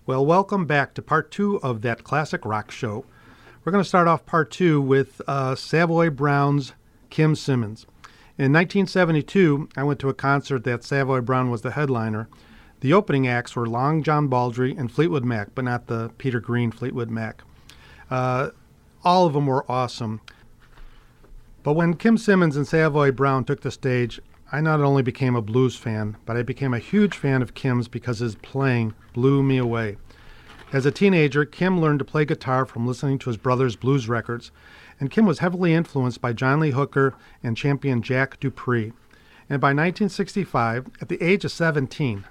Well, welcome back to part two of that classic rock show. We're going to start off part two with Savoy Brown's Kim Simmonds. In 1972, I went to a concert that Savoy Brown was the headliner. The opening acts were Long John Baldry and Fleetwood Mac, but not the Peter Green Fleetwood Mac. All of them were awesome. But when Kim Simmonds and Savoy Brown took the stage, I not only became a blues fan, but I became a huge fan of Kim's because his playing blew me away. As a teenager, Kim learned to play guitar from listening to his brother's blues records, and Kim was heavily influenced by John Lee Hooker and champion Jack Dupree. And by 1965, at the age of 17,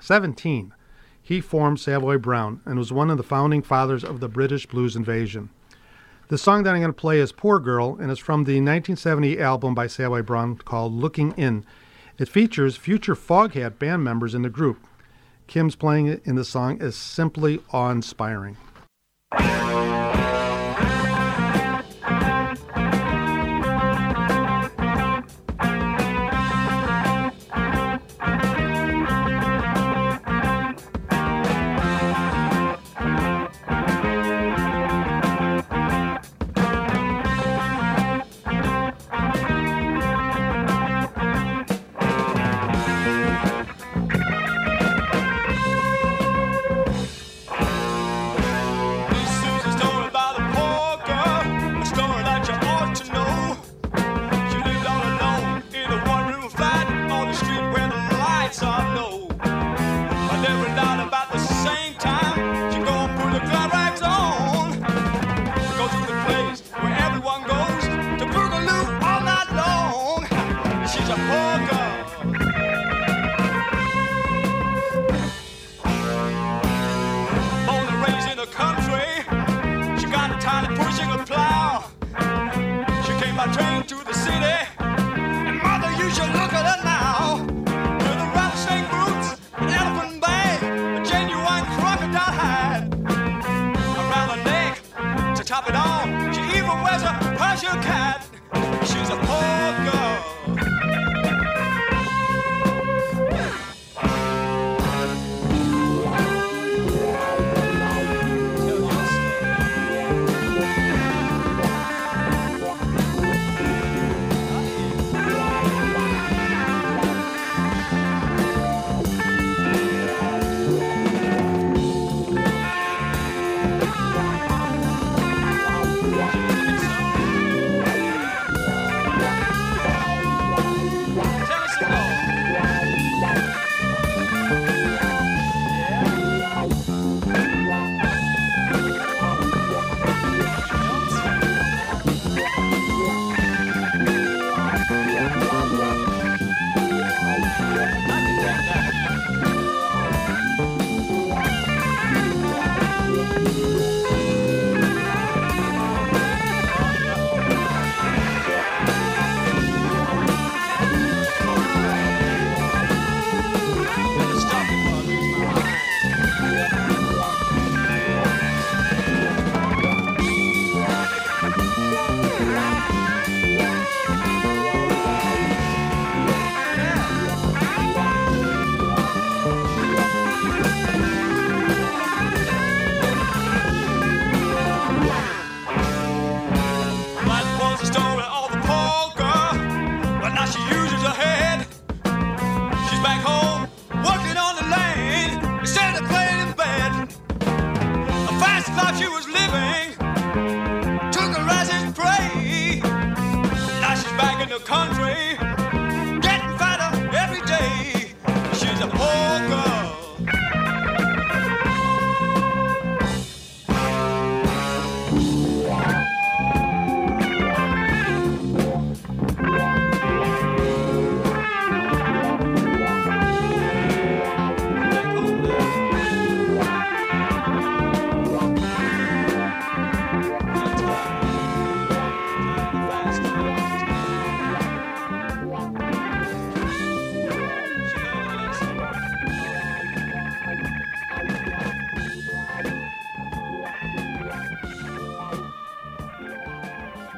he formed Savoy Brown and was one of the founding fathers of the British blues invasion. The song that I'm going to play is Poor Girl, and it's from the 1970 album by Savoy Brown called Looking In. It features future Foghat band members in the group. Kim's playing in the song is simply awe-inspiring.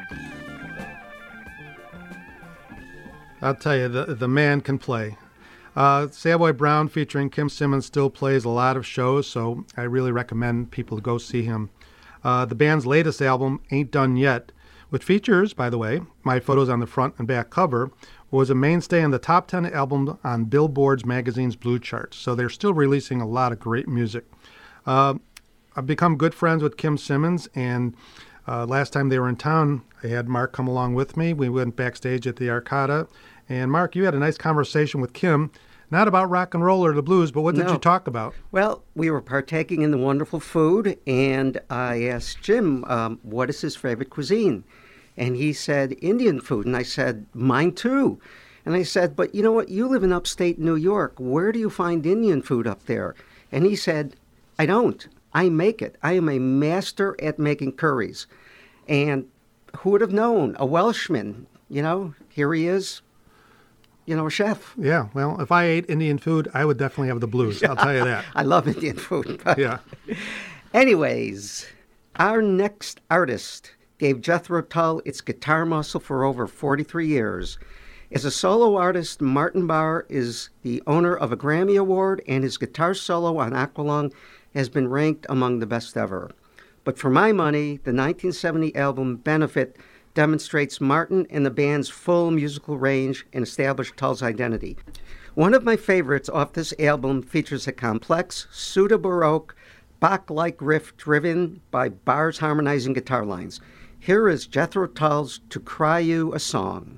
I'll tell you, the man can play. Savoy Brown featuring Kim Simmons still plays a lot of shows, so I really recommend people to go see him. The band's latest album, Ain't Done Yet, which features, by the way, my photos on the front and back cover, was a mainstay in the top 10 album on Billboard's magazine's Blue Charts. So they're still releasing a lot of great music. I've become good friends with Kim Simmons, and last time they were in town, I had Mark come along with me. We went backstage at the Arcada. And Mark, you had a nice conversation with Kim, not about rock and roll or the blues, but what did you talk about? Well, we were partaking in the wonderful food, and I asked Jim, what is his favorite cuisine? And he said, Indian food. And I said, mine too. And I said, but you know what? You live in upstate New York. Where do you find Indian food up there? And he said, I don't. I make it. I am a master at making curries. And who would have known? A Welshman, here he is, a chef. Yeah, well, if I ate Indian food, I would definitely have the blues. I'll tell you that. I love Indian food. Yeah. Anyways, our next artist gave Jethro Tull its guitar muscle for over 43 years. As a solo artist, Martin Barre is the owner of a Grammy Award, and his guitar solo on Aqualung has been ranked among the best ever. But for my money, the 1970 album Benefit demonstrates Martin and the band's full musical range and established Tull's identity. One of my favorites off this album features a complex, pseudo-Baroque, Bach-like riff driven by Barre's harmonizing guitar lines. Here is Jethro Tull's To Cry You a Song.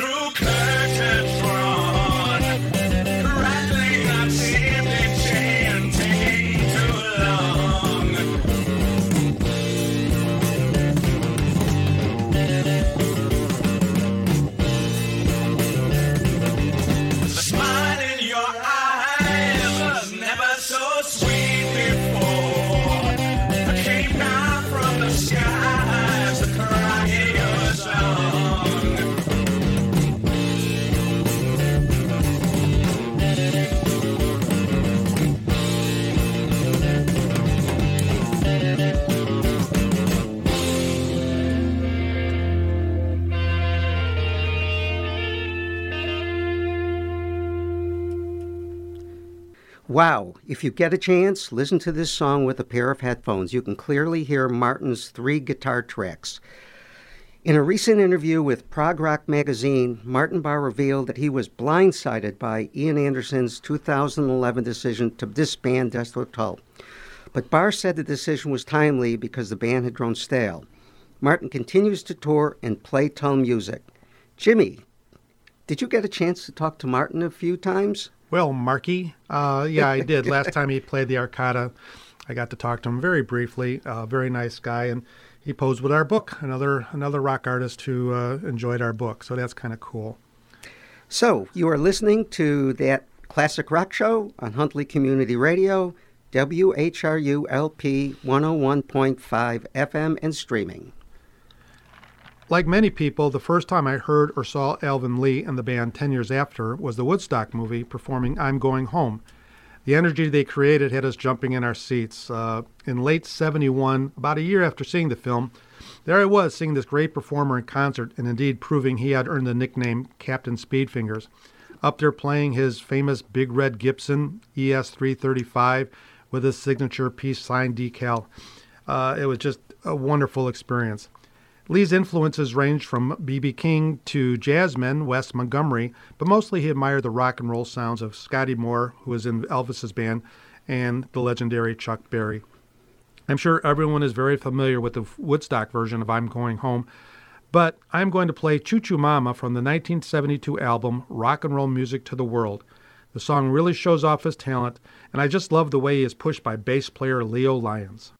through curtains drawn, rattling on simply chanting too long. The smile in your eyes was never so sweet before. I came down from the skies to cry your song. Wow, if you get a chance, listen to this song with a pair of headphones. You can clearly hear Martin's 3 guitar tracks. In a recent interview with Prog Rock magazine, Martin Barre revealed that he was blindsided by Ian Anderson's 2011 decision to disband Jethro Tull. But Barre said the decision was timely because the band had grown stale. Martin continues to tour and play Tull music. Jimmy, did you get a chance to talk to Martin a few times? Well, Marky, yeah, I did. Last time he played the Arcada, I got to talk to him very briefly. Very nice guy, and he posed with our book. Another rock artist who enjoyed our book, so that's kind of cool. So you are listening to that classic rock show on Huntley Community Radio, WHRU-LP 101.5 FM, and streaming. Like many people, the first time I heard or saw Alvin Lee and the band 10 years after was the Woodstock movie performing I'm Going Home. The energy they created had us jumping in our seats. In late 71, about a year after seeing the film, there I was seeing this great performer in concert and indeed proving he had earned the nickname Captain Speedfingers. Up there playing his famous Big Red Gibson ES-335 with his signature peace sign decal. It was just a wonderful experience. Lee's influences ranged from B.B. King to jazzmen Wes Montgomery, but mostly he admired the rock and roll sounds of Scotty Moore, who was in Elvis's band, and the legendary Chuck Berry. I'm sure everyone is very familiar with the Woodstock version of I'm Going Home, but I'm going to play Choo Choo Mama from the 1972 album Rock and Roll Music to the World. The song really shows off his talent, and I just love the way he is pushed by bass player Leo Lyons.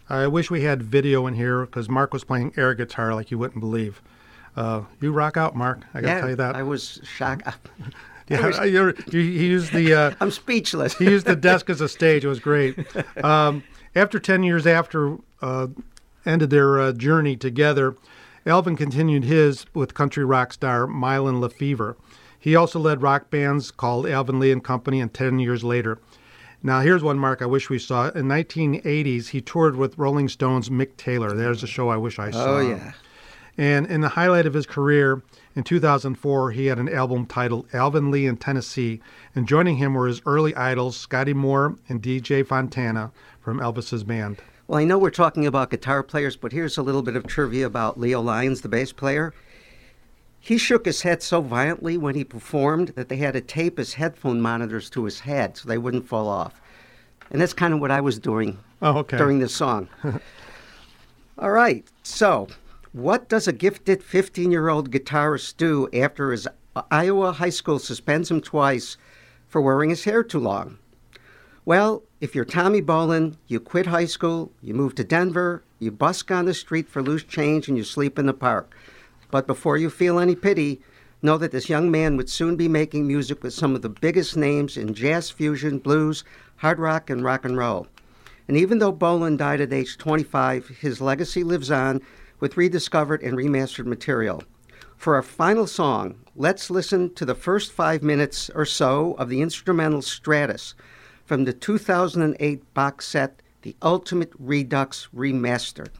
I wish we had video in here because Mark was playing air guitar like you wouldn't believe. You rock out, Mark. I got to tell you that. I was shocked. Yeah, he used the. I'm speechless. He used the desk as a stage. It was great. After 10 years after ended their journey together, Alvin continued his with country rock star Mylon LeFevre. He also led rock bands called Alvin Lee and Company, and 10 years later. Now, here's one, Mark, I wish we saw. In 1980s, he toured with Rolling Stones' Mick Taylor. There's a show I wish I saw. Oh, yeah. And in the highlight of his career, in 2004, he had an album titled Alvin Lee in Tennessee, and joining him were his early idols, Scotty Moore and DJ Fontana from Elvis's band. Well, I know we're talking about guitar players, but here's a little bit of trivia about Leo Lyons, the bass player. He shook his head so violently when he performed that they had to tape his headphone monitors to his head so they wouldn't fall off. And that's kind of what I was doing during this song. All right, so what does a gifted 15-year-old guitarist do after his Iowa high school suspends him twice for wearing his hair too long? Well, if you're Tommy Bolin, you quit high school, you move to Denver, you busk on the street for loose change, and you sleep in the park. But before you feel any pity, know that this young man would soon be making music with some of the biggest names in jazz fusion, blues, hard rock, and rock and roll. And even though Bolin died at age 25, his legacy lives on with rediscovered and remastered material. For our final song, let's listen to the first 5 minutes or so of the instrumental Stratus from the 2008 box set, The Ultimate Redux Remastered.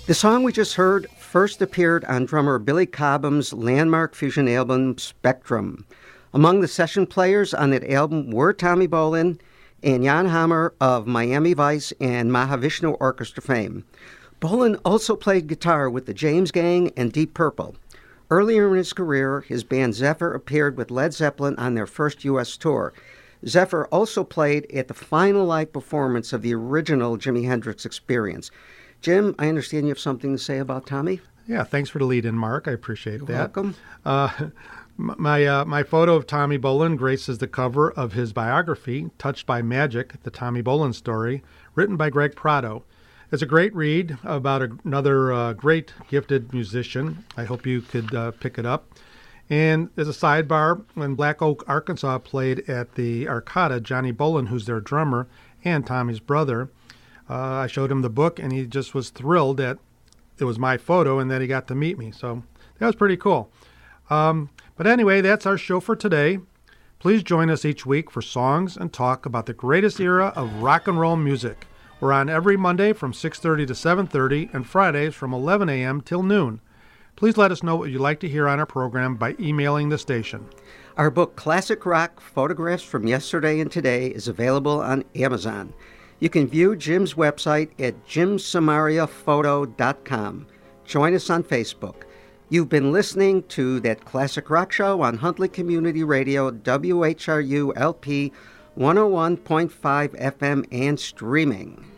The song we just heard first appeared on drummer Billy Cobham's landmark fusion album, Spectrum. Among the session players on that album were Tommy Bolin and Jan Hammer of Miami Vice and Mahavishnu Orchestra fame. Bolin also played guitar with the James Gang and Deep Purple. Earlier in his career, his band Zephyr appeared with Led Zeppelin on their first U.S. tour. Zephyr also played at the final live performance of the original Jimi Hendrix Experience. Jim, I understand you have something to say about Tommy? Yeah, thanks for the lead-in, Mark. I appreciate You're that. welcome. My photo of Tommy Bolin graces the cover of his biography, Touched by Magic, The Tommy Bolin Story, written by Greg Prado. It's a great read about another great gifted musician. I hope you could pick it up. And as a sidebar, when Black Oak, Arkansas played at the Arcada, Johnny Bolin, who's their drummer and Tommy's brother, I showed him the book, and he just was thrilled that it was my photo and that he got to meet me. So that was pretty cool. But anyway, that's our show for today. Please join us each week for songs and talk about the greatest era of rock and roll music. We're on every Monday from 6:30 to 7:30 and Fridays from 11 a.m. till noon. Please let us know what you'd like to hear on our program by emailing the station. Our book, Classic Rock, Photographs from Yesterday and Today, is available on Amazon. You can view Jim's website at jimsamariaphoto.com. Join us on Facebook. You've been listening to That Classic Rock Show on Huntley Community Radio, WHRU LP 101.5 FM, and streaming.